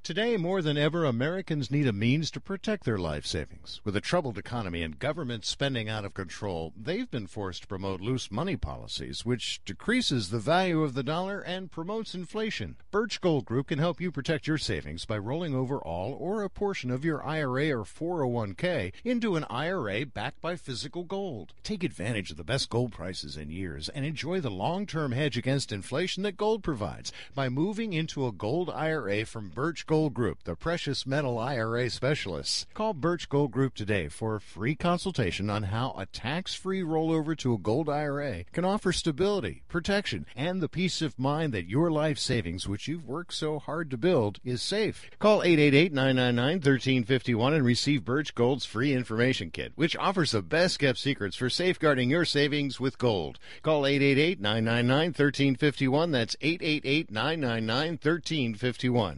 Today, more than ever, Americans need a means to protect their life savings. With a troubled economy and government spending out of control, they've been forced to promote loose money policies, which decreases the value of the dollar and promotes inflation. Birch Gold Group can help you protect your savings by rolling over all or a portion of your IRA or 401k into an IRA backed by physical gold. Take advantage of the best gold prices in years and enjoy the long-term hedge against inflation that gold provides by moving into a gold IRA from Birch Gold Group, the precious metal IRA specialists. Call Birch Gold Group today for a free consultation on how a tax-free rollover to a gold IRA can offer stability, protection, and the peace of mind that your life savings, which you've worked so hard to build, is safe. Call 888-999-1351 and receive Birch Gold's free information kit, which offers the best-kept secrets for safeguarding your savings with gold. Call 888-999-1351. That's 888-999-1351.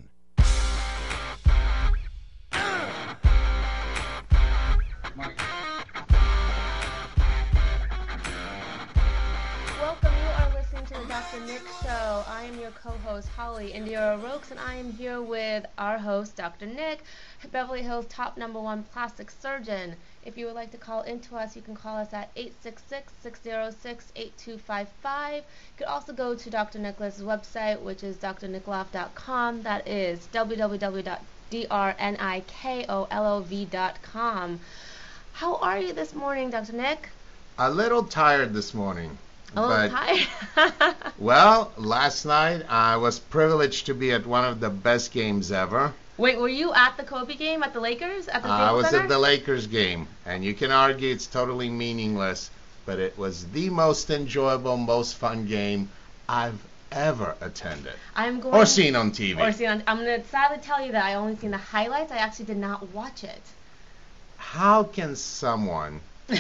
Dr. Nick Show. I am your co-host, Holly Indira Rokes, and I am here with our host, Dr. Nick, Beverly Hills top #1 plastic surgeon. If you would like to call into us, you can call us at 866-606-8255. You could also go to Dr. Nicholas' website, which is drnikolov.com. That is www.drnikolov.com. How are you this morning, Dr. Nick? A little tired this morning. Tired. Well, last night I was privileged to be at one of the best games ever. Wait, were you at the Kobe game at the Lakers? At the I was Center? at the Lakers game, and you can argue it's totally meaningless, but it was the most enjoyable, most fun game I've ever attended. Or seen on TV. I'm going to sadly tell you that I only seen the highlights. I actually did not watch it. How can someone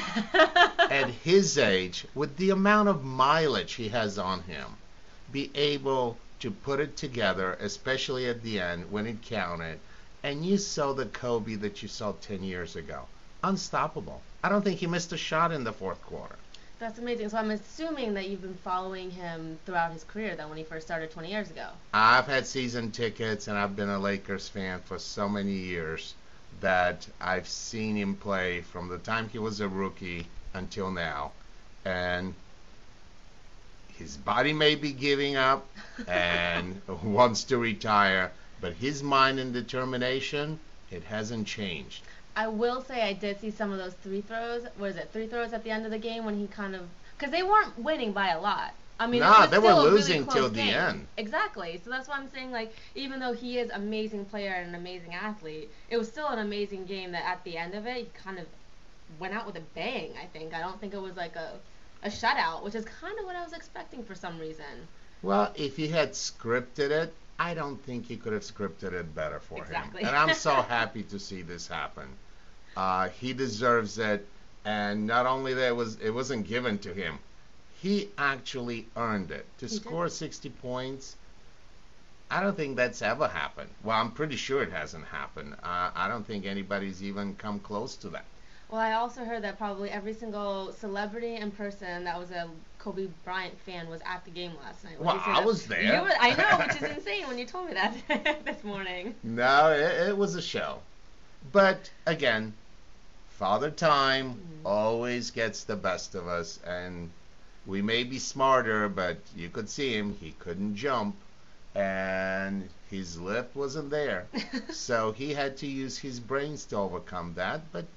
at his age, with the amount of mileage he has on him, be able to put it together, especially at the end when it counted, and you saw the Kobe that you saw 10 years ago? Unstoppable. I don't think he missed a shot in the fourth quarter. That's amazing. So I'm assuming that you've been following him throughout his career, then, when he first started 20 years ago. I've had season tickets, and I've been a Lakers fan for so many years that I've seen him play from the time he was a rookie until now. And his body may be giving up and wants to retire, but his mind and determination, it hasn't changed. I will say I did see some of those three throws at the end of the game when he kind of, because they weren't winning by a lot. I mean, they were losing till the end. Exactly. So that's why I'm saying, like, even though he is an amazing player and an amazing athlete, it was still an amazing game that at the end of it, he kind of went out with a bang, I think. I don't think it was like a shutout, which is kind of what I was expecting for some reason. Well, if he had scripted it, I don't think he could have scripted it better for him. And I'm so happy to see this happen. He deserves it. And not only that, it wasn't given to him. He actually earned it. To score 60 points, I don't think that's ever happened. Well, I'm pretty sure it hasn't happened. I don't think anybody's even come close to that. Well, I also heard that probably every single celebrity and person that was a Kobe Bryant fan was at the game last night. Well, I was there. I know, which is insane when you told me that this morning. No, it was a show. But, again, Father Time always gets the best of us, and we may be smarter, but you could see him. He couldn't jump, and his lift wasn't there. So he had to use his brains to overcome that. But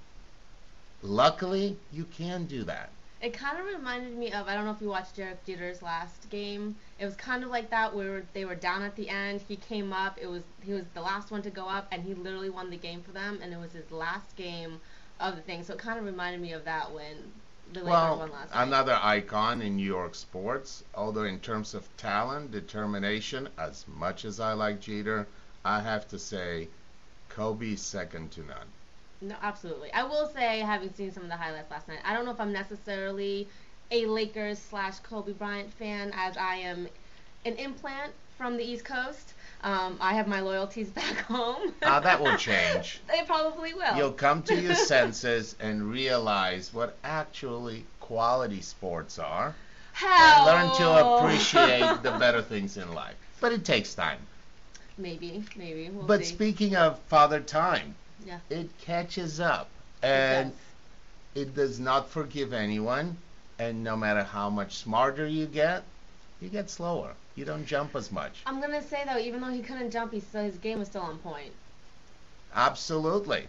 luckily, you can do that. It kind of reminded me of, I don't know if you watched Derek Jeter's last game. It was kind of like that, where they were down at the end. He came up. He was the last one to go up, and he literally won the game for them, and it was his last game of the thing. So it kind of reminded me of that when the Lakers won last night. Another icon in New York sports, although in terms of talent, determination, as much as I like Jeter, I have to say Kobe's second to none. No, absolutely. I will say, having seen some of the highlights last night, I don't know if I'm necessarily a Lakers/Kobe Bryant fan, as I am an implant from the East Coast. I have my loyalties back home. That will change. They probably will. You'll come to your senses and realize what actually quality sports are. How? And learn to appreciate the better things in life. But it takes time. Maybe. We'll But see. speaking of Father Time, yeah, it catches up. And it it does not forgive anyone. And no matter how much smarter you get slower. You don't jump as much. I'm gonna say though, even though he couldn't jump, his game was still on point. Absolutely.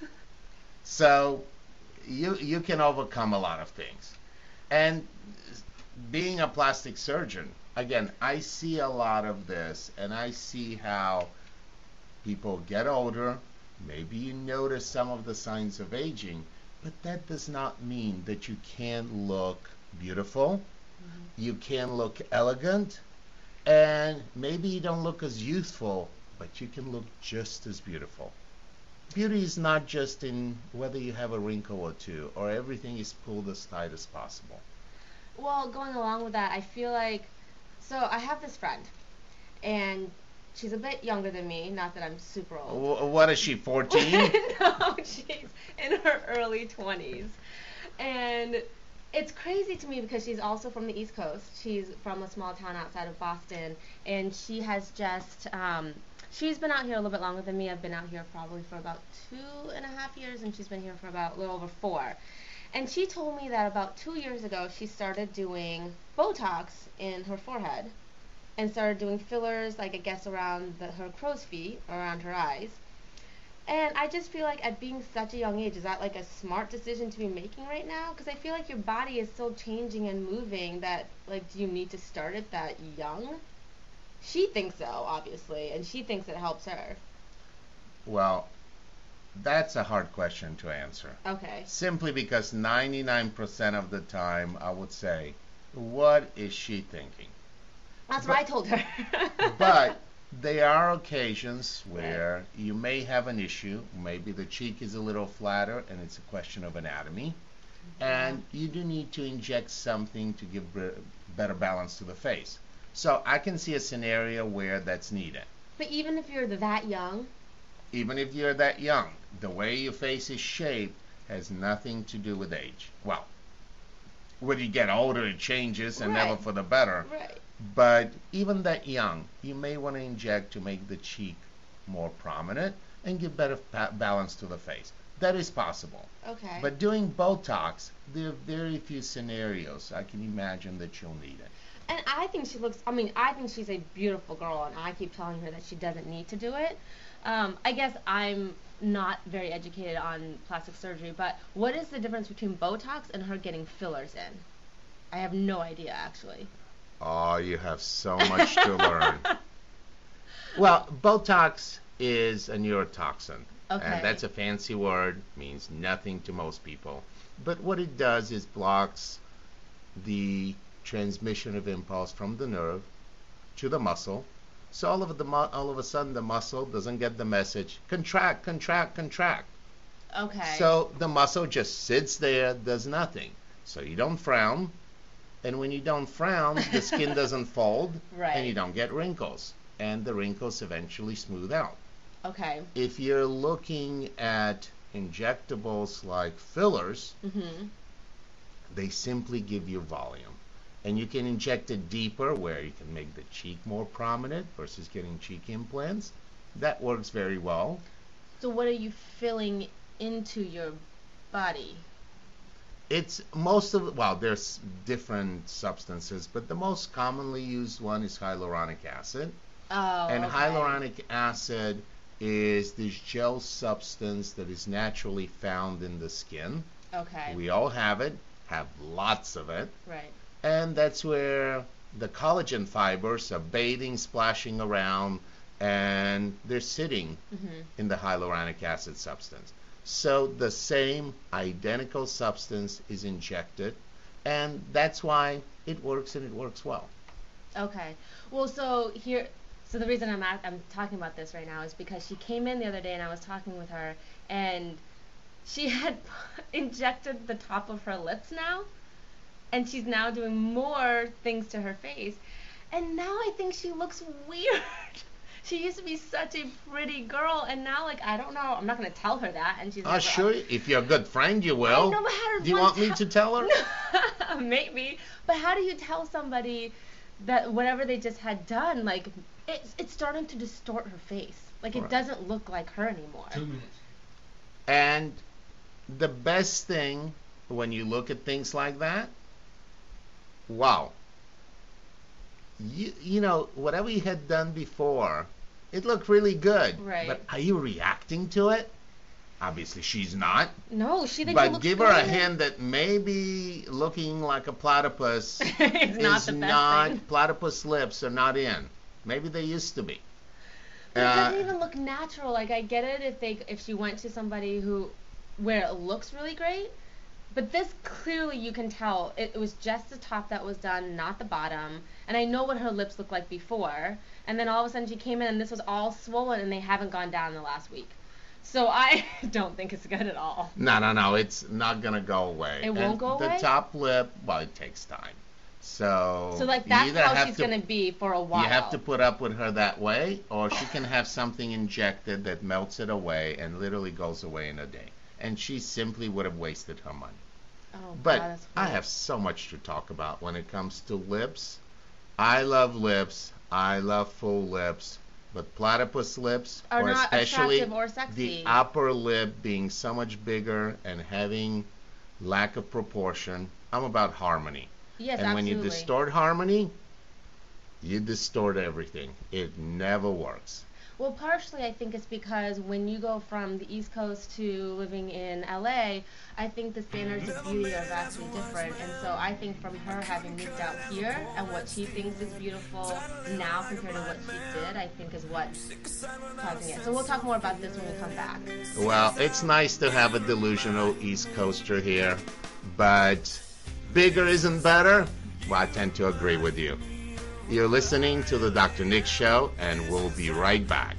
So you can overcome a lot of things. And being a plastic surgeon, again, I see a lot of this, and I see how people get older. Maybe you notice some of the signs of aging, but that does not mean that you can't look beautiful. You can look elegant, and maybe you don't look as youthful, but you can look just as beautiful. Beauty is not just in whether you have a wrinkle or two, or everything is pulled as tight as possible. Well, going along with that, I feel like, so I have this friend, and she's a bit younger than me, not that I'm super old. What is she, 14? No, she's in her early 20s. And it's crazy to me because she's also from the East Coast. She's from a small town outside of Boston, and she has just, she's been out here a little bit longer than me. I've been out here probably for about 2.5 years, and she's been here for about a little over 4. And she told me that about 2 years ago, she started doing Botox in her forehead and started doing fillers, like I guess around her crow's feet, around her eyes. And I just feel like at being such a young age, is that like a smart decision to be making right now? Because I feel like your body is still changing and moving, that like, do you need to start it that young? She thinks so, obviously, and she thinks it helps her. Well, that's a hard question to answer. Okay. Simply because 99% of the time, I would say, what is she thinking? That's what I told her. But there are occasions where you may have an issue. Maybe the cheek is a little flatter and it's a question of anatomy. And you do need to inject something to give better balance to the face. So I can see a scenario where that's needed. But even if you're that young? Even if you're that young, the way your face is shaped has nothing to do with age. Well, when you get older, it changes, and never for the better. Right. But even that young, you may want to inject to make the cheek more prominent and give better balance to the face. That is possible. Okay. But doing Botox, there are very few scenarios I can imagine that you'll need it. And I think I think she's a beautiful girl, and I keep telling her that she doesn't need to do it. I guess I'm not very educated on plastic surgery, but what is the difference between Botox and her getting fillers in? I have no idea, actually. Oh, you have so much to learn. Well, Botox is a neurotoxin. Okay. And that's a fancy word, means nothing to most people. But what it does is blocks the transmission of impulse from the nerve to the muscle. So all of a sudden the muscle doesn't get the message, contract, contract, contract. Okay. So the muscle just sits there, does nothing. So you don't frown. And when you don't frown, the skin doesn't fold, right. And you don't get wrinkles. And the wrinkles eventually smooth out. Okay. If you're looking at injectables like fillers, they simply give you volume. And you can inject it deeper where you can make the cheek more prominent versus getting cheek implants. That works very well. So what are you filling into your body? It's there's different substances, but the most commonly used one is hyaluronic acid. Oh, and okay. Hyaluronic acid is this gel substance that is naturally found in the skin. Okay. We all have lots of it. Right. And that's where the collagen fibers are bathing, splashing around, and they're sitting in the hyaluronic acid substance. So the same identical substance is injected, and that's why it works, and it works well. Okay. Well, so the reason I'm talking about this right now is because she came in the other day and I was talking with her, and she had injected the top of her lips now, and she's now doing more things to her face, and now I think she looks weird. She used to be such a pretty girl, and now, like, I don't know. I'm not going to tell her that. And she's sure. If you're a good friend, you will. I know, but how do you want me to tell her? Maybe. But how do you tell somebody that whatever they just had done, like, It's starting to distort her face. Like, it doesn't look like her anymore. 2 minutes. And the best thing when you look at things like that, wow. You know, whatever you had done before, it looked really good. Right. But are you reacting to it? Obviously, she's not. No, she thinks But give her a hint that maybe looking like a platypus is not the best thing. Platypus lips are not in. Maybe they used to be. But it doesn't even look natural. Like, I get it if she went to somebody where it looks really great, but this clearly you can tell it was just the top that was done, not the bottom. And I know what her lips looked like before, and then all of a sudden she came in and this was all swollen and they haven't gone down in the last week. So I don't think it's good at all. No, it's not gonna go away. It won't go away? The top lip, well, it takes time. So like that's how she's gonna be for a while. You have to put up with her that way, or she can have something injected that melts it away and literally goes away in a day. And she simply would have wasted her money. Oh, but God, that's I have so much to talk about when it comes to lips. I love lips. I love full lips. But platypus lips, are or not especially attractive or sexy. The upper lip being so much bigger and having lack of proportion, I'm about harmony. Yes, and when absolutely. you distort harmony, you distort everything. It never works. Well, partially I think it's because when you go from the East Coast to living in LA, I think the standards of beauty are vastly different. And so I think from her having moved out here and what she thinks is beautiful now compared to what she did, I think is what's causing it. So we'll talk more about this when we come back. Well, it's nice to have a delusional East Coaster here, but bigger isn't better? Well, I tend to agree with you. You're listening to the Dr. Nick Show, and we'll be right back.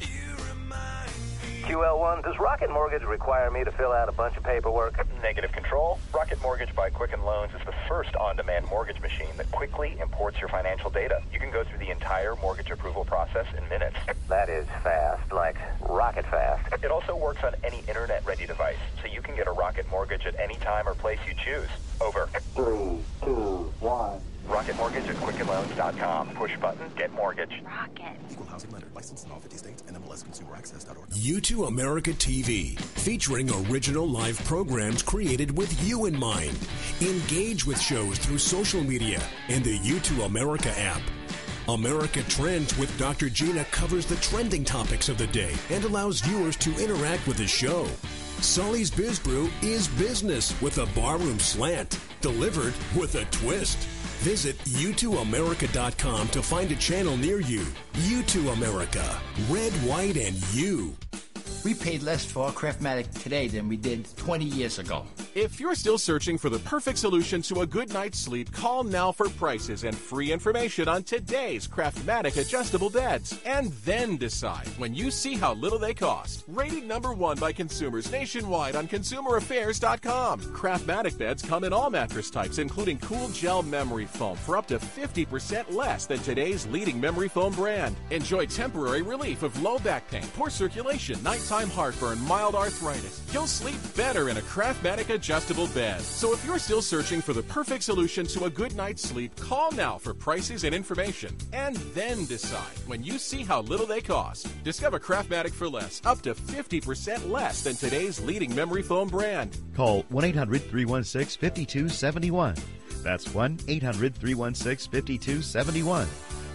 QL1, does Rocket Mortgage require me to fill out a bunch of paperwork? Negative control. Rocket Mortgage by Quicken Loans is the first on-demand mortgage machine that quickly imports your financial data. You can go through the entire mortgage approval process in minutes. That is fast, like rocket fast. It also works on any internet-ready device, so you can get a Rocket Mortgage at any time or place you choose. Over. 3, 2, 1. Rocket Mortgage at QuickenLoans.com. Push button, get mortgage. Rocket. Equal housing lender. Licensed in all 50 states. NMLSConsumerAccess.org. U2 America TV, featuring original live programs created with you in mind. Engage with shows through social media and the U2 America app. America Trends with Dr. Gina covers the trending topics of the day and allows viewers to interact with the show. Sully's Biz Brew is business with a barroom slant, delivered with a twist. Visit U2America.com to find a channel near you. U2 America. Red, white, and you. We paid less for our Craftmatic today than we did 20 years ago. If you're still searching for the perfect solution to a good night's sleep, call now for prices and free information on today's Craftmatic adjustable beds. And then decide when you see how little they cost. Rated #1 by consumers nationwide on ConsumerAffairs.com. Craftmatic beds come in all mattress types, including cool gel memory foam for up to 50% less than today's leading memory foam brand. Enjoy temporary relief of low back pain, poor circulation, nighttime heartburn, mild arthritis. You'll sleep better in a Craftmatic adjustable bed. So if you're still searching for the perfect solution to a good night's sleep, call now for prices and information. And then decide when you see how little they cost. Discover Craftmatic for less, up to 50% less than today's leading memory foam brand. Call 1-800-316-5271. That's 1-800-316-5271.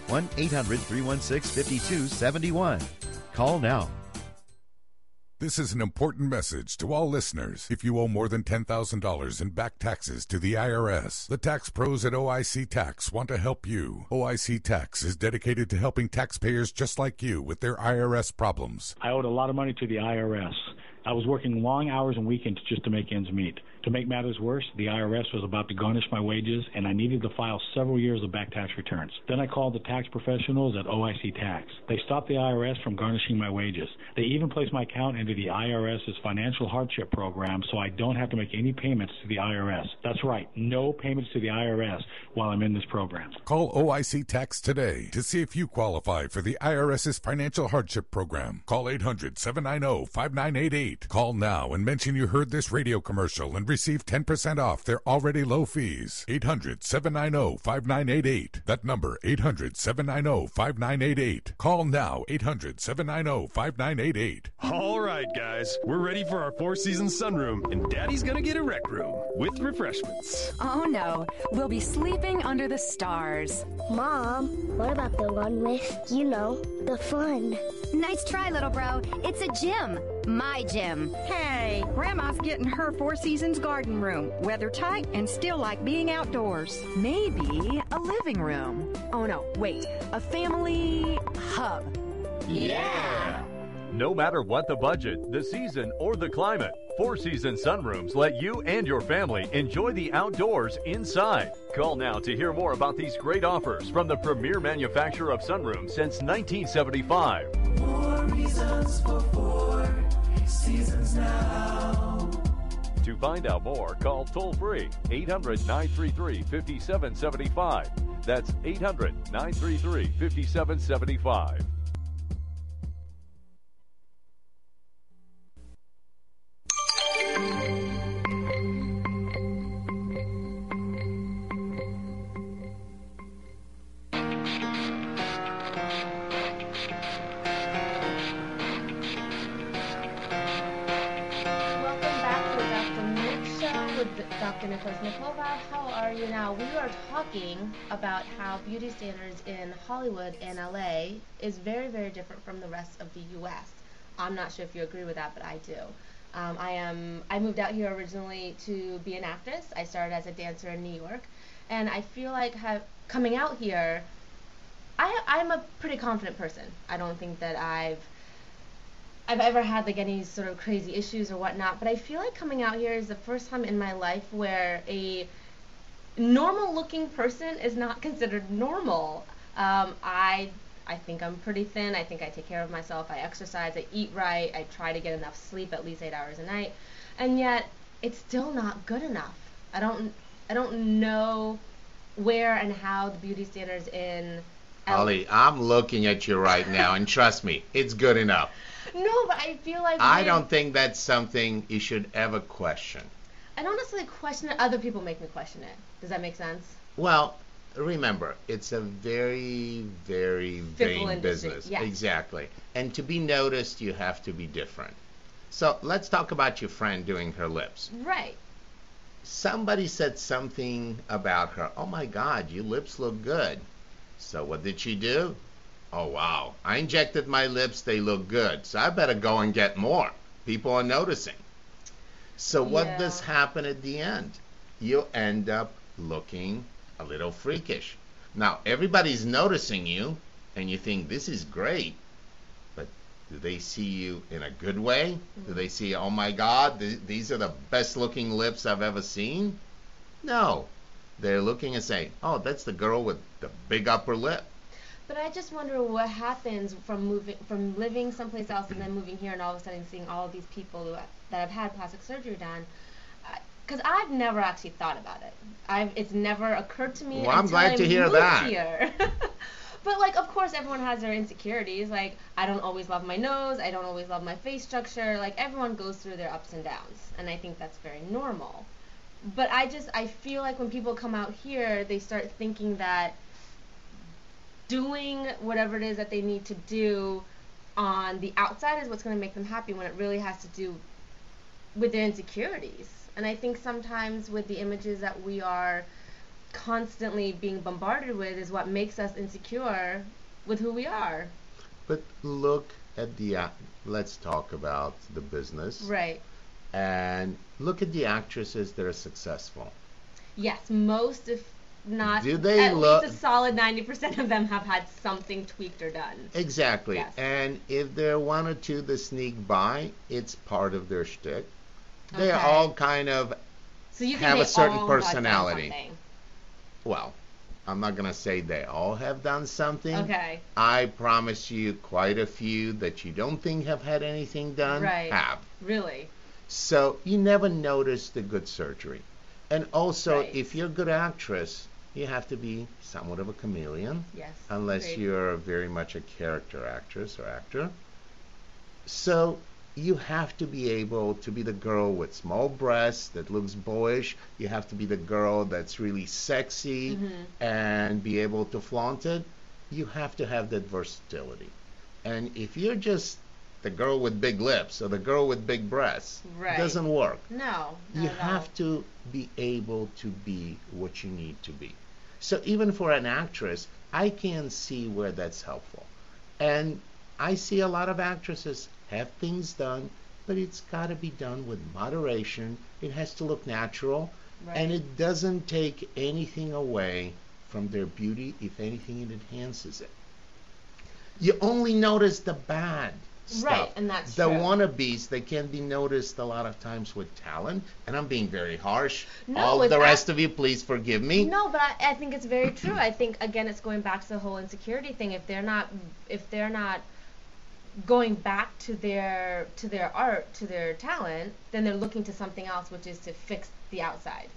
1-800-316-5271. Call now. This is an important message to all listeners. If you owe more than $10,000 in back taxes to the IRS, the tax pros at OIC Tax want to help you. OIC Tax is dedicated to helping taxpayers just like you with their IRS problems. I owed a lot of money to the IRS. I was working long hours and weekends just to make ends meet. To make matters worse, the IRS was about to garnish my wages, and I needed to file several years of back tax returns. Then I called the tax professionals at OIC Tax. They stopped the IRS from garnishing my wages. They even placed my account into the IRS's financial hardship program so I don't have to make any payments to the IRS. That's right, no payments to the IRS while I'm in this program. Call OIC Tax today to see if you qualify for the IRS's financial hardship program. Call 800-790-5988. Call now and mention you heard this radio commercial and receive receive 10% off their already low fees. 800-790-5988. That number, 800-790-5988. Call now, 800-790-5988. All right, guys, we're ready for our Four Seasons sunroom, and Daddy's gonna get a rec room with refreshments. Oh no, we'll be sleeping under the stars. Mom, what about the one with, the fun? Nice try, little bro. It's a gym. My gym. Hey, Grandma's getting her Four Seasons garden room. Weather tight and still like being outdoors. Maybe a living room. Oh no, wait, a family hub. Yeah! No matter what the budget, the season, or the climate, Four Seasons sunrooms let you and your family enjoy the outdoors inside. Call now to hear more about these great offers from the premier manufacturer of sunrooms since 1975. More reasons for Four Seasons now. To find out more, call toll-free 800-933-5775. That's 800-933-5775. Dr. Nicholas Nikolova. How are you now? We are talking about how beauty standards in Hollywood and LA is very, very different from the rest of the U.S. I'm not sure if you agree with that, but I do. I moved out here originally to be an actress. I started as a dancer in New York, and I feel like coming out here, I'm a pretty confident person. I don't think that I've ever had like any sort of crazy issues or whatnot, but I feel like coming out here is the first time in my life where a normal looking person is not considered normal. I think I'm pretty thin. I think I take care of myself. I exercise, I eat right, I try to get enough sleep, at least 8 hours a night, and yet it's still not good enough. I don't know where and how the beauty standards in Holly, I'm looking at you right now, and trust me, it's good enough. No, but I feel like I don't think that's something you should ever question. I don't necessarily question it. Other people make me question it. Does that make sense? Well, remember, it's a very, very vain business. Yes. Exactly. And to be noticed, you have to be different. So let's talk about your friend doing her lips. Right. Somebody said something about her. Oh, my God, your lips look good. So what did she do? Oh, wow, I injected my lips, they look good, so I better go and get more. People are noticing. So what does happen at the end? You end up looking a little freakish. Now, everybody's noticing you, and you think, this is great, but do they see you in a good way? Do they see, oh my God, these are the best looking lips I've ever seen? No. They're looking and saying, oh, that's the girl with the big upper lip. But I just wonder what happens from living someplace else and then moving here and all of a sudden seeing all of these people that have had plastic surgery done. Because I've never actually thought about it. It's never occurred to me. Well, I'm glad to hear that. Here. But like, of course, everyone has their insecurities. Like, I don't always love my nose. I don't always love my face structure. Like, everyone goes through their ups and downs, and I think that's very normal. But I feel like when people come out here, they start thinking that doing whatever it is that they need to do on the outside is what's going to make them happy, when it really has to do with their insecurities. And I think sometimes with the images that we are constantly being bombarded with is what makes us insecure with who we are. But look at let's talk about the business. Right. And look at the actresses that are successful. Yes, most, if not, do they at least a solid 90% of them have had something tweaked or done. Exactly. Yes. And if there are one or two that sneak by, it's part of their shtick. They all kind of have a certain personality. Well, I'm not going to say they all have done something. Okay. I promise you quite a few that you don't think have had anything done have. Really? So you never notice the good surgery. And also, if you're a good actress, you have to be somewhat of a chameleon. Yes. Unless you're very much a character actress or actor. So you have to be able to be the girl with small breasts that looks boyish. You have to be the girl that's really sexy and be able to flaunt it. You have to have that versatility. And if you're just the girl with big lips or the girl with big breasts, it doesn't work. No. You have to be able to be what you need to be. So even for an actress, I can see where that's helpful. And I see a lot of actresses have things done, but it's got to be done with moderation. It has to look natural, and it doesn't take anything away from their beauty. If anything, it enhances it. You only notice the bad stuff. Right, and that's the true. wannabes, they can be noticed a lot of times with talent, and I'm being very harsh. No, All the rest of you, please forgive me. No, but I think it's very true. I think, again, it's going back to the whole insecurity thing. If they're not going back to their art, to their talent, then they're looking to something else, which is to fix the outside.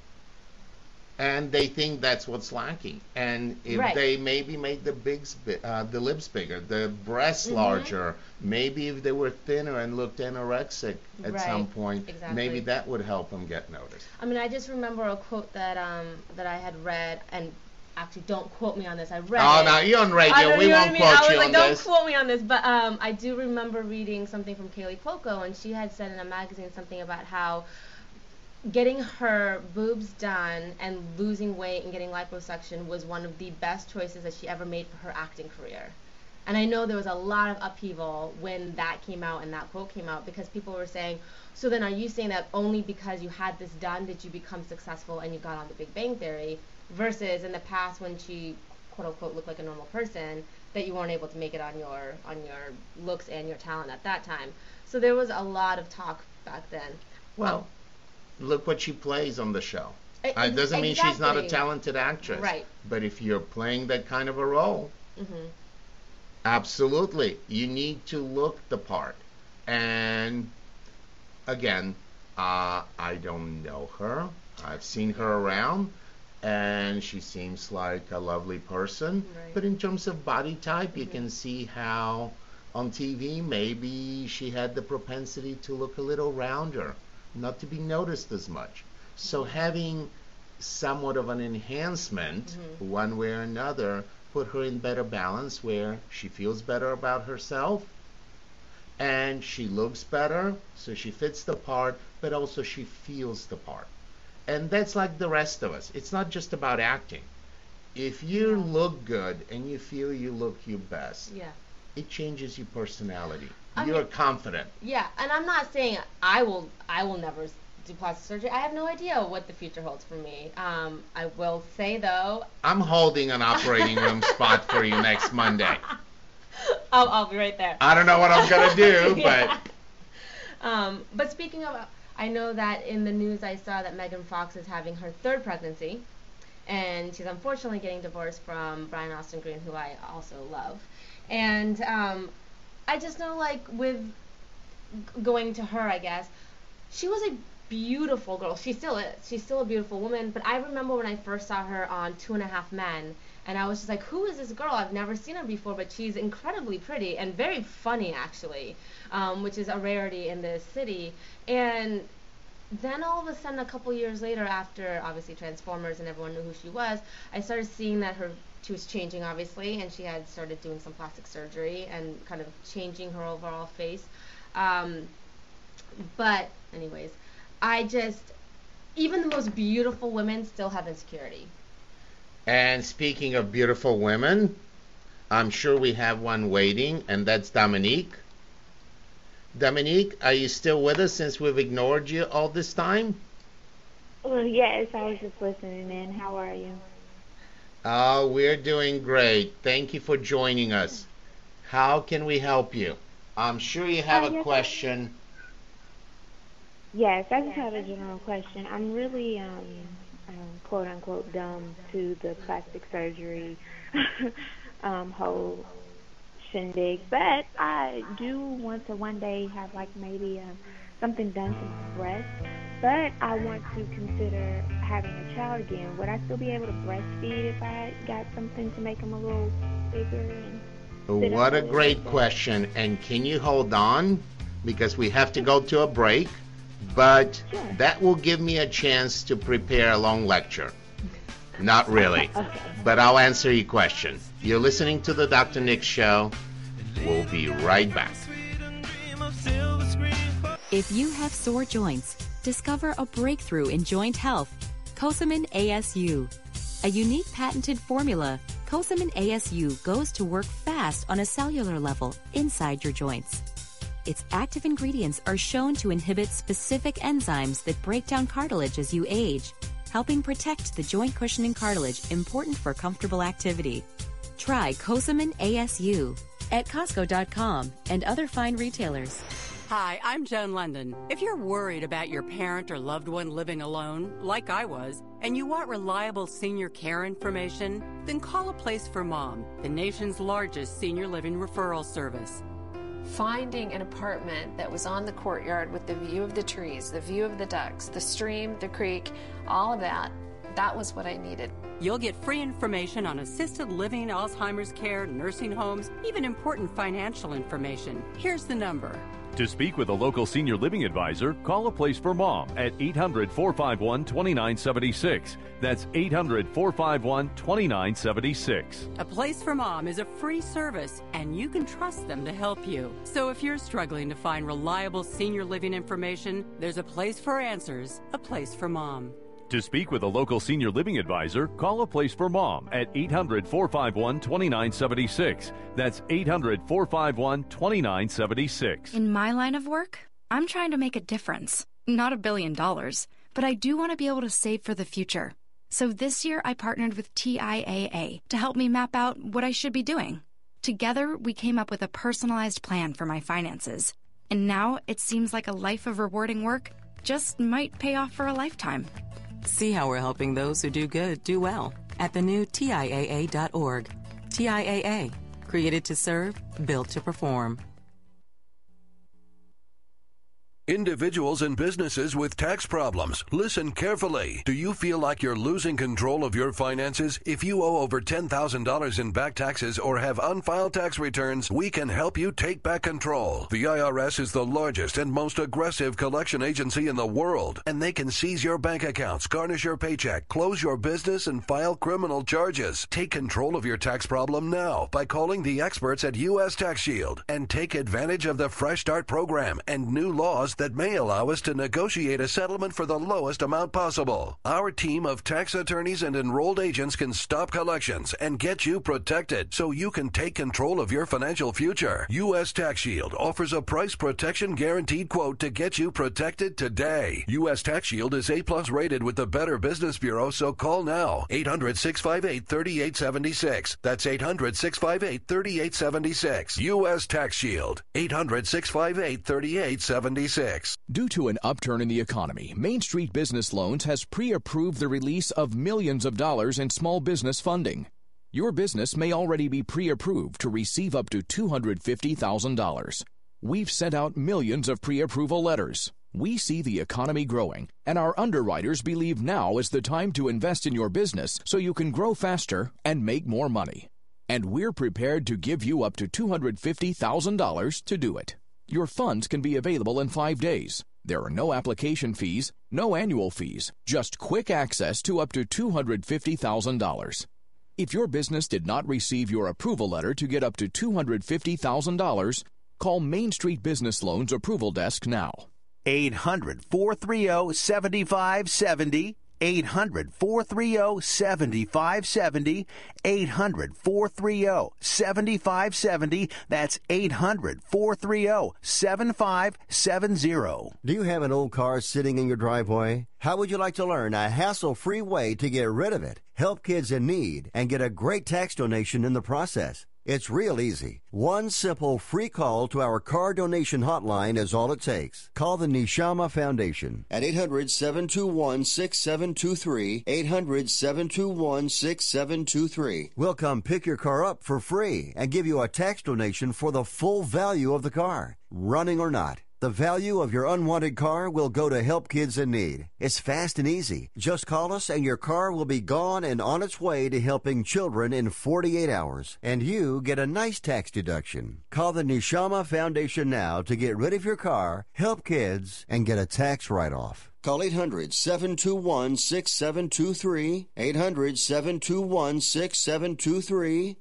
And they think that's what's lacking. And if they maybe made the lips bigger, the breasts larger, maybe if they were thinner and looked anorexic at some point, maybe that would help them get noticed. I mean, I just remember a quote that I had read, and actually, don't quote me on this. I read it. Oh, no, you're on radio. We won't quote you on this. Don't quote me on this. But I do remember reading something from Kaylee Cuoco, and she had said in a magazine something about how getting her boobs done and losing weight and getting liposuction was one of the best choices that she ever made for her acting career. And I know there was a lot of upheaval when that came out and that quote came out, because people were saying, so then are you saying that only because you had this done did you become successful and you got on The Big Bang Theory, versus in the past when she quote unquote looked like a normal person, that you weren't able to make it on your looks and your talent at that time. So there was a lot of talk back then. Well, look what she plays on the show. It doesn't mean she's not a talented actress. Right. But if you're playing that kind of a role, absolutely, you need to look the part. And again, I don't know her. I've seen her around, and she seems like a lovely person. But in terms of body type, you can see how on TV maybe she had the propensity to look a little rounder, not to be noticed as much. So having somewhat of an enhancement, one way or another, put her in better balance where she feels better about herself and she looks better, so she fits the part, but also she feels the part. And that's like the rest of us. It's not just about acting. If you look good and you feel you look your best, it changes your personality. You're confident. Yeah, and I'm not saying I will never do plastic surgery. I have no idea what the future holds for me. I will say though, I'm holding an operating room spot for you next Monday. I'll be right there. I don't know what I'm gonna do, but. But speaking of, I know that in the news I saw that Megan Fox is having her third pregnancy, and she's unfortunately getting divorced from Brian Austin Green, who I also love. And I just know, like, with going to her, I guess, she was a beautiful girl. She still is. She's still a beautiful woman. But I remember when I first saw her on 2.5 Men, and I was just like, who is this girl? I've never seen her before, but she's incredibly pretty and very funny, actually, which is a rarity in this city. And then all of a sudden, a couple years later, after obviously Transformers and everyone knew who she was, I started seeing that she was changing, obviously, and she had started doing some plastic surgery and kind of changing her overall face. But anyways, even the most beautiful women still have insecurity. And speaking of beautiful women, I'm sure we have one waiting, and that's Dominique. Dominique, are you still with us since we've ignored you all this time? Well, yes, I was just listening in. How are you? Oh, we're doing great. Thank you for joining us. How can we help you? I'm sure you have a question. Yes, I just have a general question. I'm really, quote-unquote, dumb to the plastic surgery whole shindig, but I do want to one day have, like, maybe something done to my breast, but I want to consider having a child again. Would I still be able to breastfeed if I got something to make them a little bigger? What a great question. And can you hold on? because we have to go to a break, but that will give me a chance to prepare a long lecture. Not really, but I'll answer your question. You're listening to the Dr. Nick Show. We'll be right back. If you have sore joints, discover a breakthrough in joint health, Cosamin ASU. A unique patented formula, Cosamin ASU goes to work fast on a cellular level inside your joints. Its active ingredients are shown to inhibit specific enzymes that break down cartilage as you age, helping protect the joint cushioning cartilage important for comfortable activity. Try Cosamin ASU at Costco.com and other fine retailers. Hi, I'm Joan London. If you're worried about your parent or loved one living alone, like I was, and you want reliable senior care information, then call A Place for Mom, the nation's largest senior living referral service. Finding an apartment that was on the courtyard with the view of the trees, the view of the ducks, the stream, the creek, all of that, that was what I needed. You'll get free information on assisted living, Alzheimer's care, nursing homes, even important financial information. Here's the number. To speak with a local senior living advisor, call A Place for Mom at 800-451-2976. That's 800-451-2976. A Place for Mom is a free service, and you can trust them to help you. So if you're struggling to find reliable senior living information, there's a place for answers, A Place for Mom. To speak with a local senior living advisor, call A Place for Mom at 800-451-2976. That's 800-451-2976. In my line of work, I'm trying to make a difference. Not $1 billion, but I do want to be able to save for the future. So this year I partnered with TIAA to help me map out what I should be doing. Together, we came up with a personalized plan for my finances. And now it seems like a life of rewarding work just might pay off for a lifetime. See how we're helping those who do good do well at the new TIAA.org. TIAA, created to serve, built to perform. Individuals and businesses with tax problems, listen carefully. Do you feel like you're losing control of your finances? If you owe over $10,000 in back taxes or have unfiled tax returns, we can help you take back control. The IRS is the largest and most aggressive collection agency in the world, and they can seize your bank accounts, garnish your paycheck, close your business, and file criminal charges. Take control of your tax problem now by calling the experts at U.S. Tax Shield and take advantage of the Fresh Start program and new laws that may allow us to negotiate a settlement for the lowest amount possible. Our team of tax attorneys and enrolled agents can stop collections and get you protected so you can take control of your financial future. U.S. Tax Shield offers a price protection guaranteed quote to get you protected today. U.S. Tax Shield is A+ rated with the Better Business Bureau, so call now. 800-658-3876. That's 800-658-3876. U.S. Tax Shield. 800-658-3876. Due to an upturn in the economy, Main Street Business Loans has pre-approved the release of millions of dollars in small business funding. Your business may already be pre-approved to receive up to $250,000. We've sent out millions of pre-approval letters. We see the economy growing, and our underwriters believe now is the time to invest in your business so you can grow faster and make more money. And we're prepared to give you up to $250,000 to do it. Your funds can be available in 5 days. There are no application fees, no annual fees, just quick access to up to $250,000. If your business did not receive your approval letter to get up to $250,000, call Main Street Business Loans Approval Desk now. 800-430-7570. 800-430-7570. 800-430-7570. That's 800-430-7570. Do you have an old car sitting in your driveway? How would you like to learn a hassle-free way to get rid of it, help kids in need, and get a great tax donation in the process? It's real easy. One simple free call to our car donation hotline is all it takes. Call the Neshama Foundation at 800-721-6723, 800-721-6723. We'll come pick your car up for free and give you a tax donation for the full value of the car, running or not. The value of your unwanted car will go to Help Kids in Need. It's fast and easy. Just call us and your car will be gone and on its way to helping children in 48 hours. And you get a nice tax deduction. Call the Nishama Foundation now to get rid of your car, help kids, and get a tax write-off. Call 800-721-6723, 800-721-6723,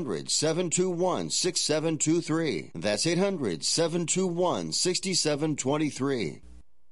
800-721-6723. That's 800-721-6723.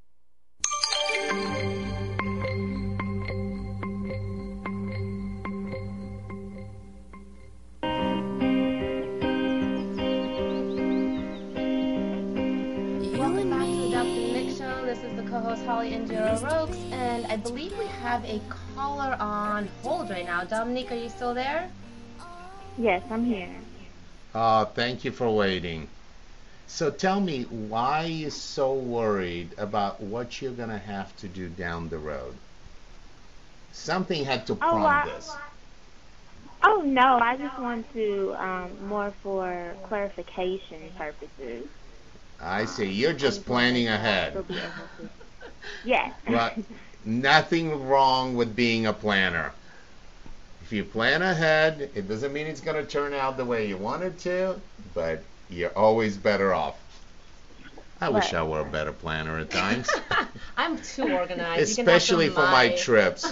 Co-host Holly and Jero Rokes, and I believe we have a caller on hold right now. Dominique, are you still there? Yes, I'm here. Thank you for waiting. So tell me, why are you so worried about what you're going to have to do down the road? Something had to prompt this. Oh, no, I just want to, more for clarification purposes. I see. You're just planning ahead. Yes. Right. Nothing wrong with being a planner. If you plan ahead, it doesn't mean it's going to turn out the way you want it to, but you're always better off. I wish I were a better planner at times. I'm too organized. Especially for my trips.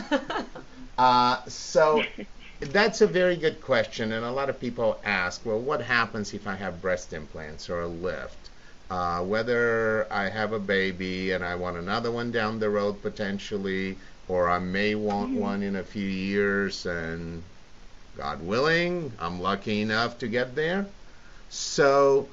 So that's a very good question, and a lot of people ask, well, what happens if I have breast implants or a lift? Whether I have a baby and I want another one down the road potentially, or I may want one in a few years, and God willing, I'm lucky enough to get there. So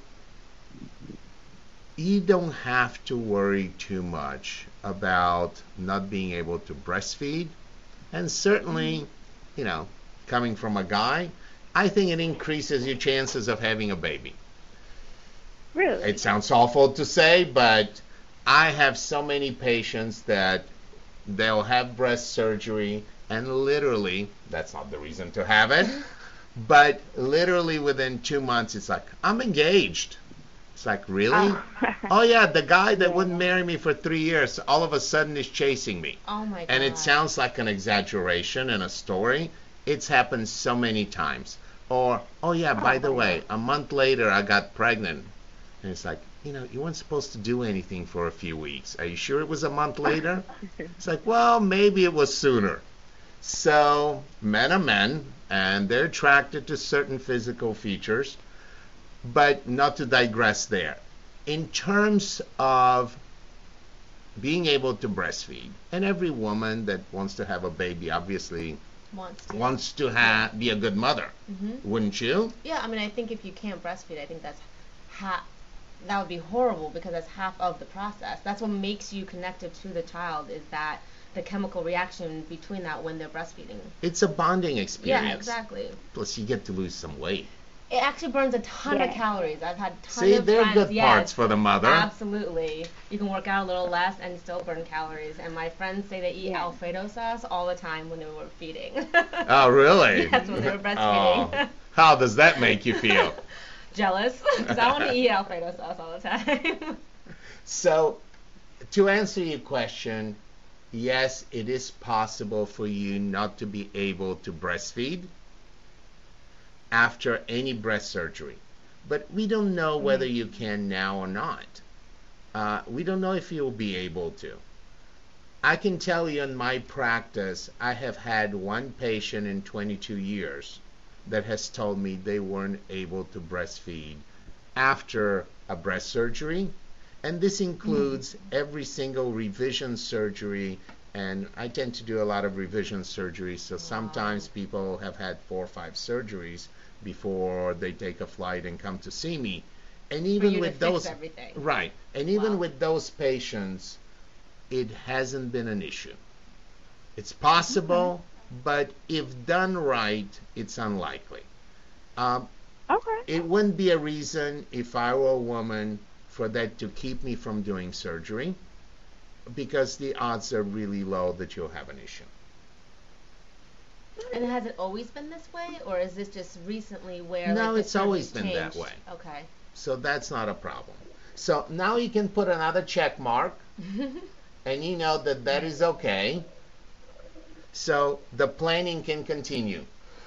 you don't have to worry too much about not being able to breastfeed. And certainly, you know, coming from a guy, I think it increases your chances of having a baby. Really? It sounds awful to say, but I have so many patients that they'll have breast surgery, and literally, that's not the reason to have it, but literally within 2 months, it's like, I'm engaged. It's like, really? Oh yeah, the guy that wouldn't marry me for 3 years, all of a sudden is chasing me. Oh my God. And it sounds like an exaggeration in a story. It's happened so many times. Or, oh yeah, by the way, a month later, I got pregnant. And it's like, you know, you weren't supposed to do anything for a few weeks. Are you sure it was a month later? It's like, well, maybe it was sooner. So men are men, and they're attracted to certain physical features, but not to digress there. In terms of being able to breastfeed, and every woman that wants to have a baby obviously wants to be a good mother, wouldn't you? Yeah, I mean, I think if you can't breastfeed, I think that would be horrible, because that's half of the process. That's what makes you connected to the child, is that the chemical reaction between that when they're breastfeeding. It's a bonding experience. Yeah, exactly. Plus you get to lose some weight. It actually burns a ton of calories. I've had tons See, of they're friends. good parts for the mother. Absolutely. You can work out a little less and still burn calories. And my friends say they eat Alfredo sauce all the time when they were feeding. Oh, really? Yes, when they were breastfeeding. Oh. How does that make you feel? Jealous, because I want to eat Alfredo sauce all the time. So, to answer your question, yes, it is possible for you not to be able to breastfeed after any breast surgery. But we don't know whether you can now or not. We don't know if you'll be able to. I can tell you in my practice, I have had one patient in 22 years that has told me they weren't able to breastfeed after a breast surgery. And this includes every single revision surgery, and I tend to do a lot of revision surgeries, so sometimes people have had 4 or 5 surgeries before they take a flight and come to see me. And even with those, right, and even with those patients, it hasn't been an issue. It's possible, but if done right, it's unlikely. It wouldn't be a reason, if I were a woman, for that to keep me from doing surgery, because the odds are really low that you'll have an issue. And has it always been this way, or is this just recently where? No, like, it's always been changed? that way. Okay. So that's not a problem. So now you can put another check mark, and you know that that is okay. So the planning can continue.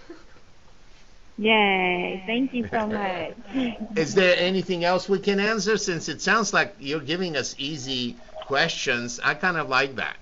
Yay, thank you so much. Is there anything else we can answer? Since it sounds like you're giving us easy questions, I kind of like that.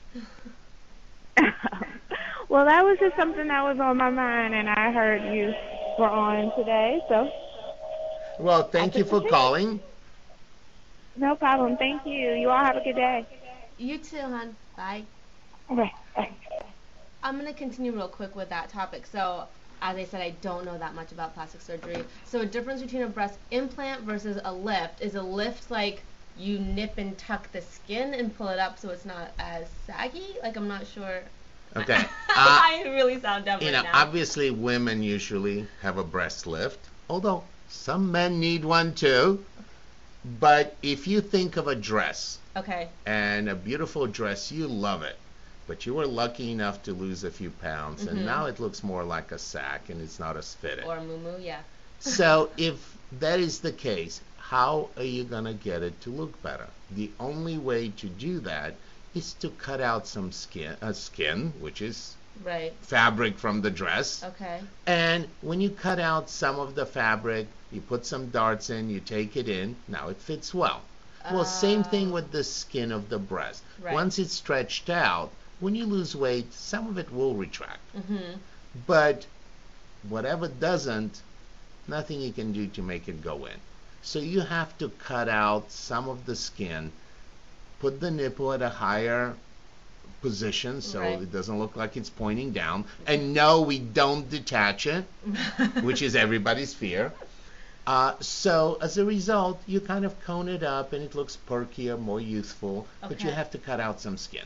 Well, that was just something that was on my mind, and I heard you were on today, so. Well, thank you for calling. No problem. Thank you. You all have a good day. You too, hon. Bye. Okay. Bye. I'm going to continue real quick with that topic. So, as I said, I don't know that much about plastic surgery. So a difference between a breast implant versus a lift is a lift like you nip and tuck the skin and pull it up so it's not as saggy. Like, I'm not sure. Okay. I really sound dumb right now. Obviously women usually have a breast lift, although some men need one too. But if you think of a dress, okay, and a beautiful dress, you love it. But you were lucky enough to lose a few pounds, and now it looks more like a sack, and it's not as fitted. Or a muumuu, yeah. So if that is the case, how are you going to get it to look better? The only way to do that is to cut out some skin, which is fabric from the dress. Okay. And when you cut out some of the fabric, you put some darts in, you take it in, now it fits well. Well, same thing with the skin of the breast. Right. Once it's stretched out, when you lose weight, some of it will retract. Mm-hmm. But whatever doesn't, nothing you can do to make it go in. So you have to cut out some of the skin, put the nipple at a higher position so it doesn't look like it's pointing down. And no, we don't detach it, which is everybody's fear. So as a result, you kind of cone it up and it looks perkier, more youthful, but you have to cut out some skin.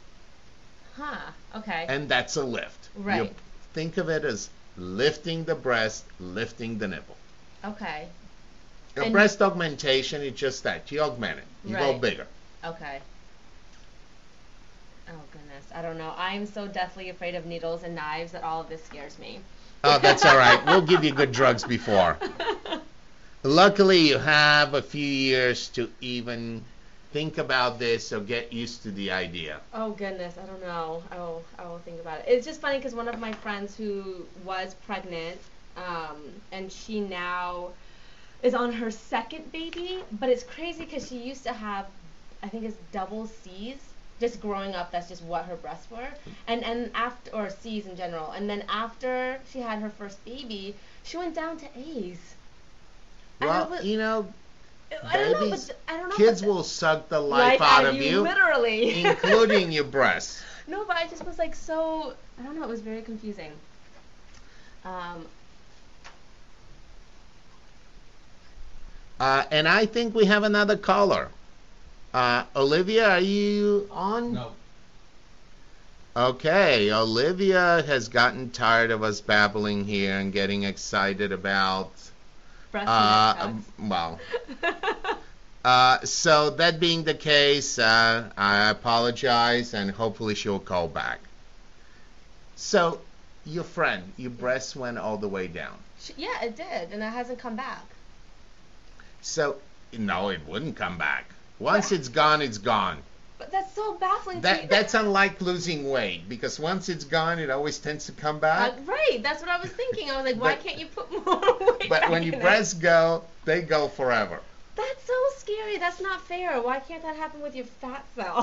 Okay. And that's a lift. Right. You think of it as lifting the breast, lifting the nipple. Okay. A breast augmentation is just that. You augment it. You go bigger. Okay. Oh, goodness. I don't know. I'm so deathly afraid of needles and knives that all of this scares me. Oh, that's all right. We'll give you good drugs before. Luckily, you have a few years to even think about this or get used to the idea. Oh, goodness. I don't know. I will think about it. It's just funny because one of my friends who was pregnant, and she now is on her second baby, but it's crazy because she used to have, I think it's double C's. Just growing up, that's just what her breasts were, and after, or C's in general, and then after she had her first baby, she went down to A's. Well, babies, kids will suck the life out of you, literally, including your breasts. No, but I just was like so, I don't know, it was very confusing. And I think we have another caller. Olivia, are you on? No. Okay, Olivia has gotten tired of us babbling here and getting excited about so that being the case, I apologize and hopefully she'll call back. So, your friend, your breasts went all the way down. Yeah, it did, and it hasn't come back. So, no, it wouldn't come back. Once it's gone, it's gone. But that's so baffling to me. That's unlike losing weight, because once it's gone, it always tends to come back. Right, that's what I was thinking. I was like, why can't you put more weight But back when your in breasts go, they go forever. That's so scary. That's not fair. Why can't that happen with your fat cells?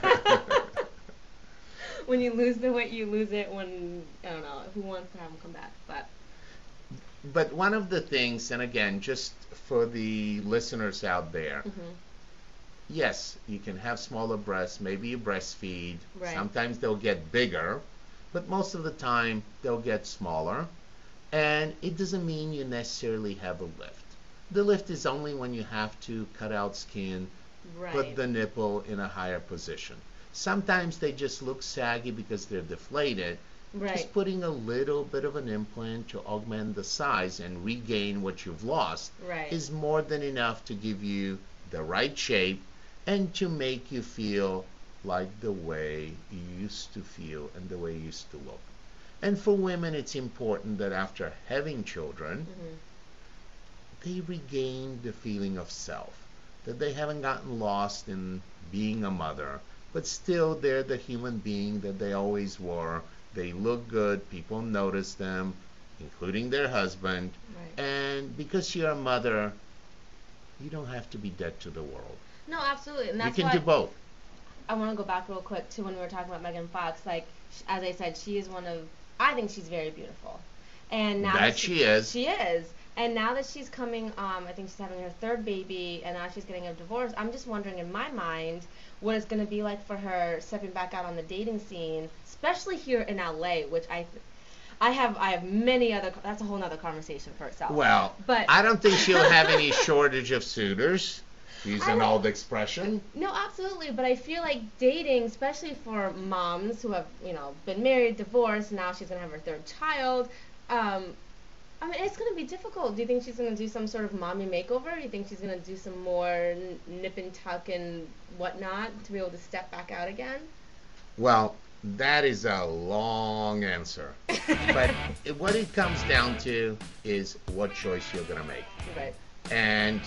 When you lose the weight, you lose it. When, I don't know, who wants to have them come back? But one of the things, and again, just for the listeners out there, yes, you can have smaller breasts. Maybe you breastfeed. Right. Sometimes they'll get bigger, but most of the time they'll get smaller. And it doesn't mean you necessarily have a lift. The lift is only when you have to cut out skin, put the nipple in a higher position. Sometimes they just look saggy because they're deflated. Just putting a little bit of an implant to augment the size and regain what you've lost is more than enough to give you the right shape and to make you feel like the way you used to feel and the way you used to look. And for women, it's important that after having children, they regain the feeling of self. that they haven't gotten lost in being a mother, but still they're the human being that they always were. They look good, people notice them, including their husband, and because you're a mother, you don't have to be dead to the world. No, absolutely. And that's you can do both. I want to go back real quick to when we were talking about Megan Fox. Like, as I said, she is I think she's very beautiful. And now that she is. She is. And now that she's coming, I think she's having her third baby, and now she's getting a divorce, I'm just wondering in my mind what it's going to be like for her stepping back out on the dating scene, especially here in LA, which I have many other, that's a whole other conversation for itself. Well, but I don't think she'll have any shortage of suitors. Use an old expression. No, absolutely, but I feel like dating, especially for moms who have, been married, divorced, now she's going to have her third child, I mean, it's going to be difficult. Do you think she's going to do some sort of mommy makeover? Do you think she's going to do some more nip and tuck and whatnot to be able to step back out again? Well, that is a long answer. But what it comes down to is what choice you're going to make. Right. And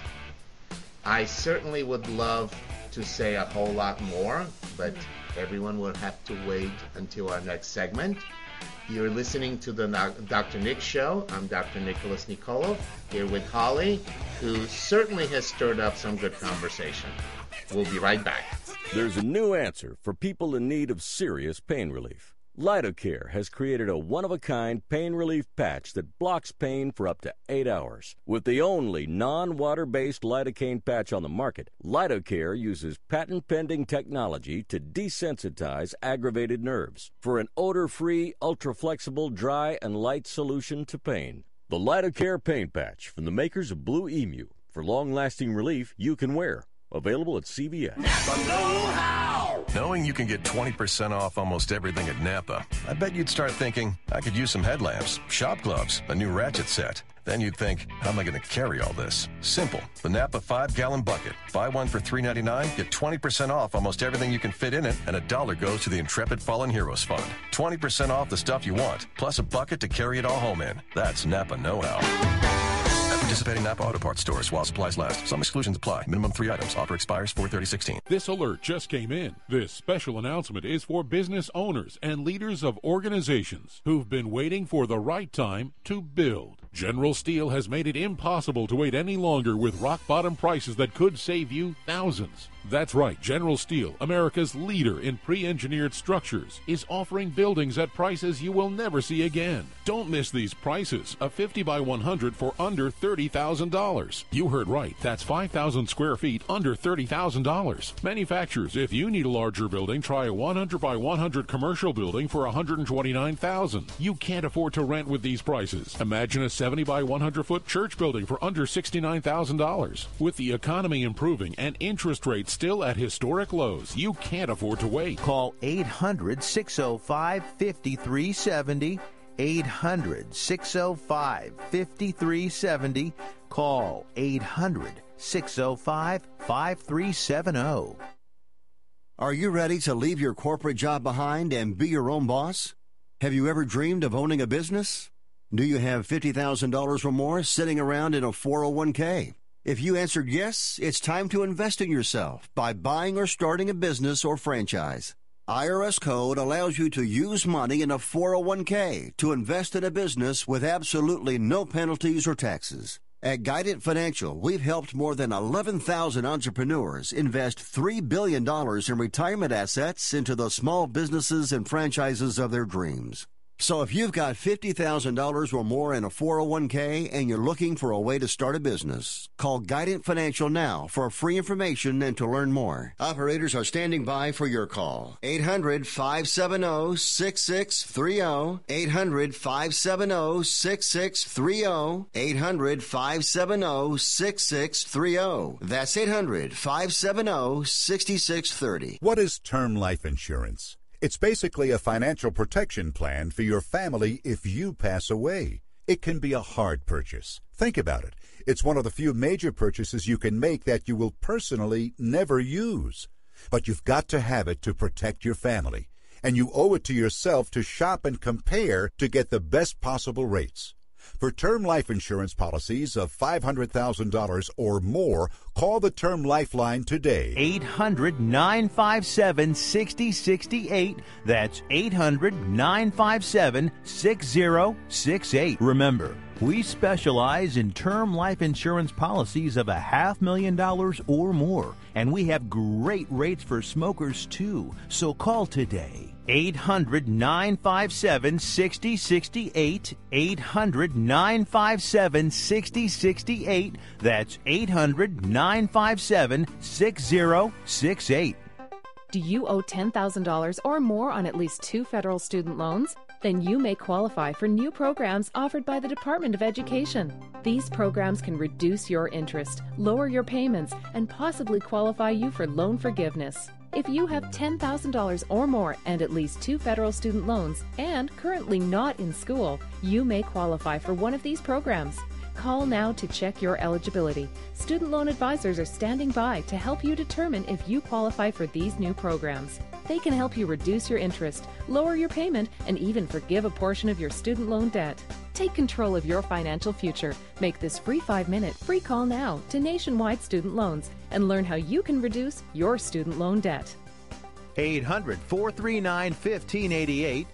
I certainly would love to say a whole lot more, but everyone will have to wait until our next segment. You're listening to the Dr. Nick Show. I'm Dr. Nicholas Nikolov, here with Holly, who certainly has stirred up some good conversation. We'll be right back. There's a new answer for people in need of serious pain relief. Lidocare has created a one-of-a-kind pain relief patch that blocks pain for up to 8 hours. With the only non-water-based lidocaine patch on the market, Lidocare uses patent-pending technology to desensitize aggravated nerves for an odor-free, ultra-flexible, dry, and light solution to pain. The Lidocare pain patch from the makers of Blue Emu for long-lasting relief you can wear. Available at CVS. Knowing you can get 20% off almost everything at Napa, I bet you'd start thinking, I could use some headlamps, shop gloves, a new ratchet set. Then you'd think, how am I going to carry all this? Simple. The Napa 5-gallon bucket. Buy one for $3.99, get 20% off almost everything you can fit in it, and $1 goes to the Intrepid Fallen Heroes Fund. 20% off the stuff you want, plus a bucket to carry it all home in. That's Napa know-how. At participating Napa Auto Parts stores while supplies last. Some exclusions apply. Minimum 3 items. Offer expires 4/30/16. This alert just came in. This special announcement is for business owners and leaders of organizations who've been waiting for the right time to build. General Steel has made it impossible to wait any longer with rock-bottom prices that could save you thousands. That's right, General Steel, America's leader in pre-engineered structures, is offering buildings at prices you will never see again. Don't miss these prices. A 50 by 100 for under $30,000. You heard right. That's 5,000 square feet under $30,000. Manufacturers, if you need a larger building, try a 100 by 100 commercial building for $129,000. You can't afford to rent with these prices. Imagine a 70 by 100 foot church building for under $69,000. With the economy improving and interest rates still at historic lows, you can't afford to wait. Call 800-605-5370. 800-605-5370. Call 800-605-5370. Are you ready to leave your corporate job behind and be your own boss? Have you ever dreamed of owning a business? Do you have $50,000 or more sitting around in a 401k? If you answered yes, it's time to invest in yourself by buying or starting a business or franchise. IRS code allows you to use money in a 401k to invest in a business with absolutely no penalties or taxes. At Guidant Financial, we've helped more than 11,000 entrepreneurs invest $3 billion in retirement assets into the small businesses and franchises of their dreams. So if you've got $50,000 or more in a 401k and you're looking for a way to start a business, call Guidant Financial now for free information and to learn more. Operators are standing by for your call. 800-570-6630. 800-570-6630. 800-570-6630. That's 800-570-6630. What is term life insurance? It's basically a financial protection plan for your family if you pass away. It can be a hard purchase. Think about it. It's one of the few major purchases you can make that you will personally never use. But you've got to have it to protect your family. And you owe it to yourself to shop and compare to get the best possible rates. For term life insurance policies of $500,000 or more, call the Term Lifeline today. 800-957-6068. That's 800-957-6068. Remember, we specialize in term life insurance policies of $500,000 or more, and we have great rates for smokers too. So call today. 800-957-6068. 800-957-6068. That's 800-957-6068. Do you owe $10,000 or more on at least 2 federal student loans? Then you may qualify for new programs offered by the Department of Education. These programs can reduce your interest, lower your payments, and possibly qualify you for loan forgiveness. If you have $10,000 or more and at least 2 federal student loans and currently not in school, you may qualify for one of these programs. Call now to check your eligibility. Student loan advisors are standing by to help you determine if you qualify for these new programs. They can help you reduce your interest, lower your payment, and even forgive a portion of your student loan debt. Take control of your financial future. Make this free 5-minute free call now to Nationwide Student Loans and learn how you can reduce your student loan debt. 800-439-1588.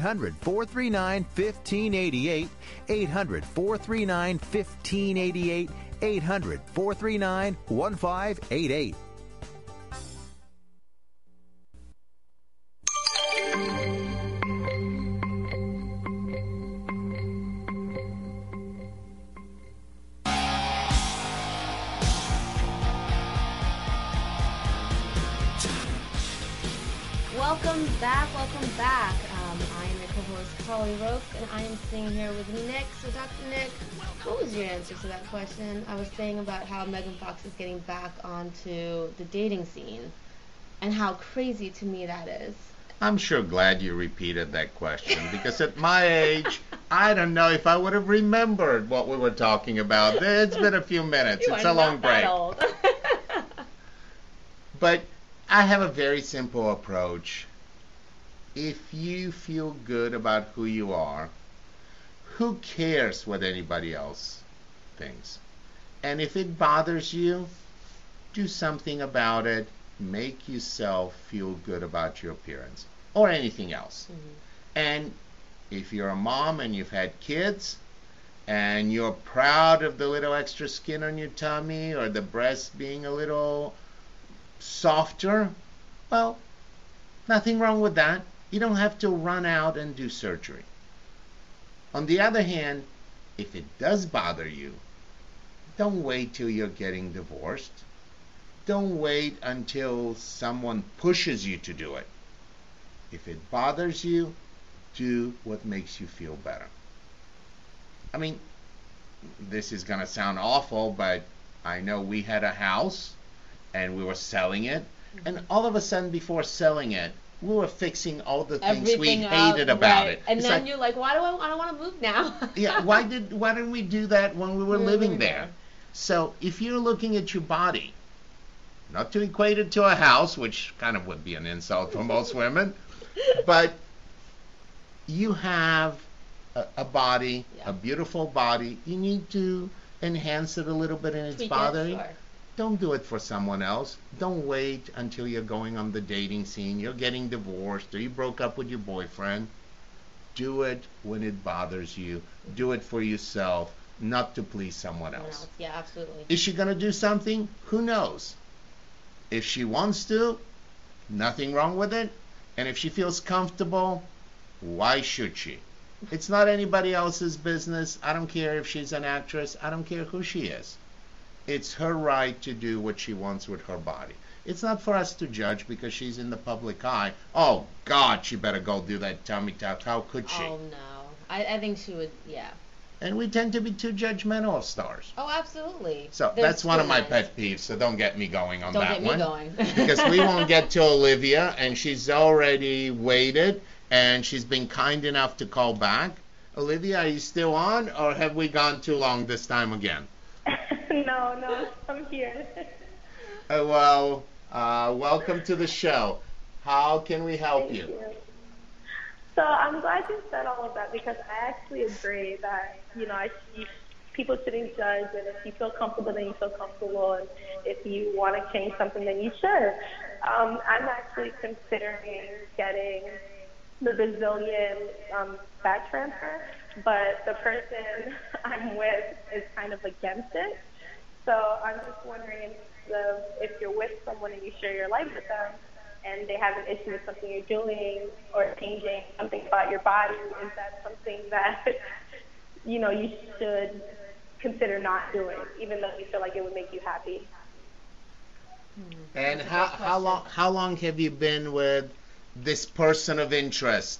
800-439-1588. 800-439-1588. 800-439-1588. Welcome back. I am your co-host, Carly Roke, and I am sitting here with Nick. So, Dr. Nick, what was your answer to that question? I was saying about how Megan Fox is getting back onto the dating scene, and how crazy to me that is. I'm sure glad you repeated that question, because at my age, I don't know if I would have remembered what we were talking about. It's been a few minutes. It's a long break. That old. But I have a very simple approach. If you feel good about who you are, who cares what anybody else thinks? And if it bothers you, do something about it. Make yourself feel good about your appearance or anything else. Mm-hmm. And if you're a mom and you've had kids and you're proud of the little extra skin on your tummy or the breasts being a little softer, well, nothing wrong with that. You don't have to run out and do surgery. On the other hand, if it does bother you, don't wait till you're getting divorced. Don't wait until someone pushes you to do it. If it bothers you, do what makes you feel better. I mean, this is going to sound awful, but I know we had a house and we were selling it, and all of a sudden before selling it, we were fixing all the things we hated about it. And it's then you're like, I don't want to move now. Yeah, why didn't we do that when we were living there? So if you're looking at your body, not to equate it to a house, which kind of would be an insult for most women, but you have a body, a beautiful body. You need to enhance it a little bit, and it's bothering. Sure. Don't do it for someone else. Don't wait until you're going on the dating scene, you're getting divorced, or you broke up with your boyfriend. Do it when it bothers you. Do it for yourself, not to please someone else. Yeah, absolutely. Is she going to do something? Who knows? If she wants to, nothing wrong with it. And if she feels comfortable, why should she? It's not anybody else's business. I don't care if she's an actress. I don't care who she is. It's her right to do what she wants with her body. It's not for us to judge because she's in the public eye. Oh, God, she better go do that tummy tuck. How could she? Oh, no. I think she would, yeah. And we tend to be too judgmental of stars. Oh, absolutely. So that's one of my pet peeves, so don't get me going on that one. Don't get me going. Because we won't get to Olivia, and she's already waited, and she's been kind enough to call back. Olivia, are you still on, or have we gone too long this time again? No, I'm here. Welcome to the show. How can we help you? So I'm glad you said all of that because I actually agree that, people shouldn't judge, and if you feel comfortable, then you feel comfortable, and if you want to change something, then you should. I'm actually considering getting the Brazilian fat transfer, but the person I'm with is kind of against it. So I'm just wondering if you're with someone and you share your life with them, and they have an issue with something you're doing or changing something about your body, is that something that, you should consider not doing, even though you feel like it would make you happy? And how long have you been with this person of interest?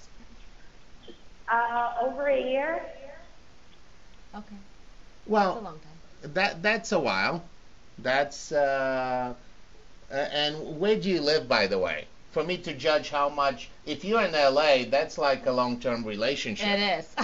Over a year. Okay. Well, that's a long time. That's a while. That's and where do you live, by the way? For me to judge how much, if you're in LA, that's like a long-term relationship. It is.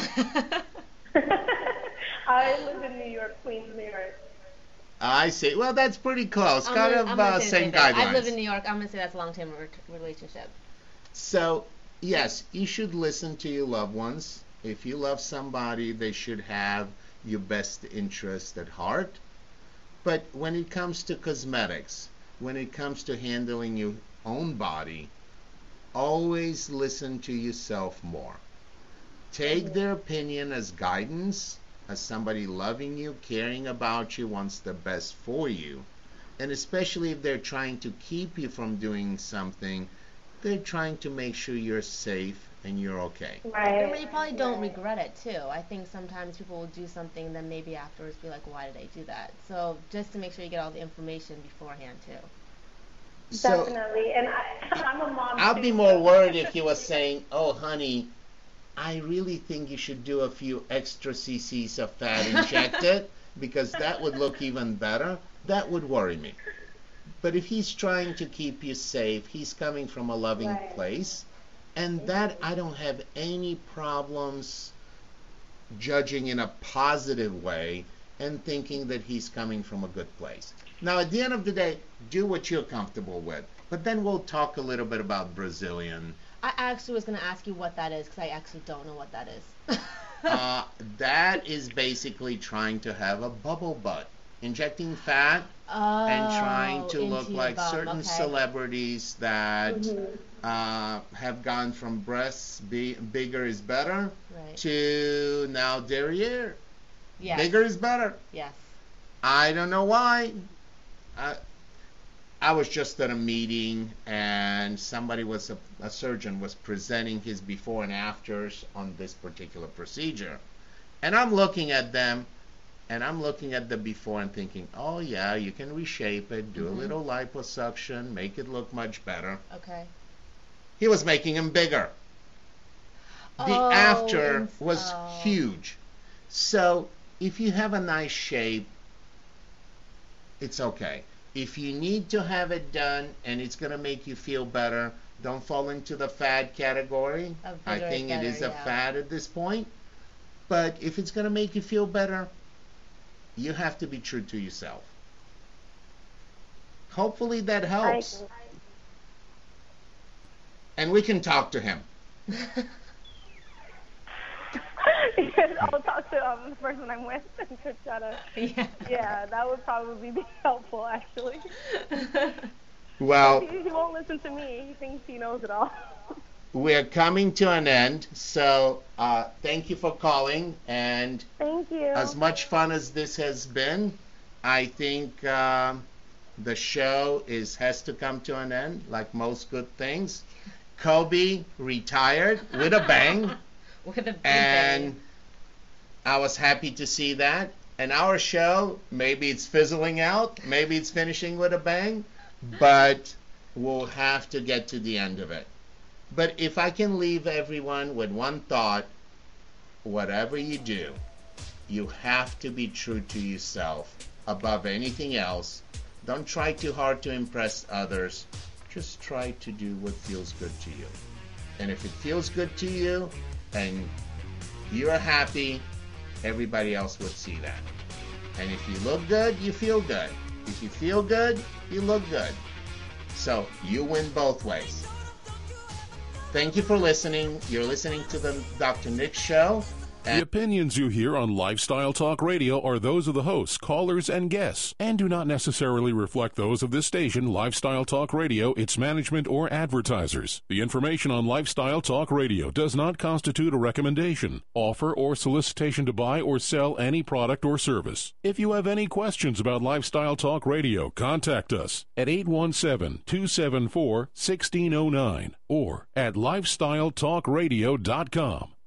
I live in New York, Queens, New York. I see. Well, that's pretty close. Same guidelines. I live in New York. I'm going to say that's a long-term relationship. So, yes, you should listen to your loved ones. If you love somebody, they should have your best interest at heart. But when it comes to cosmetics, when it comes to handling your own body, always listen to yourself more. Take their opinion as guidance, as somebody loving you, caring about you, wants the best for you. And especially if they're trying to keep you from doing something, they're trying to make sure you're safe and you're okay. Right. But you probably don't regret it, too. I think sometimes people will do something and then maybe afterwards be like, why did I do that? So just to make sure you get all the information beforehand, too. Definitely. And I'm a mom, I'll too. be more worried if you were saying, oh, honey, I really think you should do a few extra cc's of fat injected because that would look even better. That would worry me. But if he's trying to keep you safe, he's coming from a loving place, and that I don't have any problems judging in a positive way and thinking that he's coming from a good place. Now, at the end of the day, do what you're comfortable with. But then we'll talk a little bit about Brazilian. I actually was going to ask you what that is because I actually don't know what that is. That is basically trying to have a bubble butt. Injecting fat and trying to look like certain celebrities that have gone from breasts, bigger is better, to now derriere. Yes. Bigger is better. Yes. I don't know why. I was just at a meeting and somebody a surgeon was presenting his before and afters on this particular procedure. And I'm looking at them and I'm looking at the before and thinking, oh yeah, you can reshape it, do a little liposuction, make it look much better. Okay. He was making him bigger. The after was huge. So if you have a nice shape, it's okay. If you need to have it done and it's going to make you feel better, don't fall into the fad category. I think it is a fad at this point. But if it's going to make you feel better, you have to be true to yourself. Hopefully that helps. And we can talk to him. I'll talk to the person I'm with and try to. Yeah, that would probably be helpful, actually. Well, he won't listen to me. He thinks he knows it all. We're coming to an end, so thank you for calling. And thank you. As much fun as this has been, I think the show has to come to an end, like most good things. Kobe retired with a bang. With a big and bang. I was happy to see that. And our show, maybe it's fizzling out, maybe it's finishing with a bang, but we'll have to get to the end of it. But if I can leave everyone with one thought, whatever you do, you have to be true to yourself above anything else. Don't try too hard to impress others. Just try to do what feels good to you. And if it feels good to you and you're happy, everybody else would see that. And if you look good, you feel good. If you feel good, you look good. So you win both ways. Thank you for listening. You're listening to the Dr. Nick Show. The opinions you hear on Lifestyle Talk Radio are those of the hosts, callers, and guests, and do not necessarily reflect those of this station, Lifestyle Talk Radio, its management, or advertisers. The information on Lifestyle Talk Radio does not constitute a recommendation, offer, or solicitation to buy or sell any product or service. If you have any questions about Lifestyle Talk Radio, contact us at 817-274-1609 or at lifestyletalkradio.com.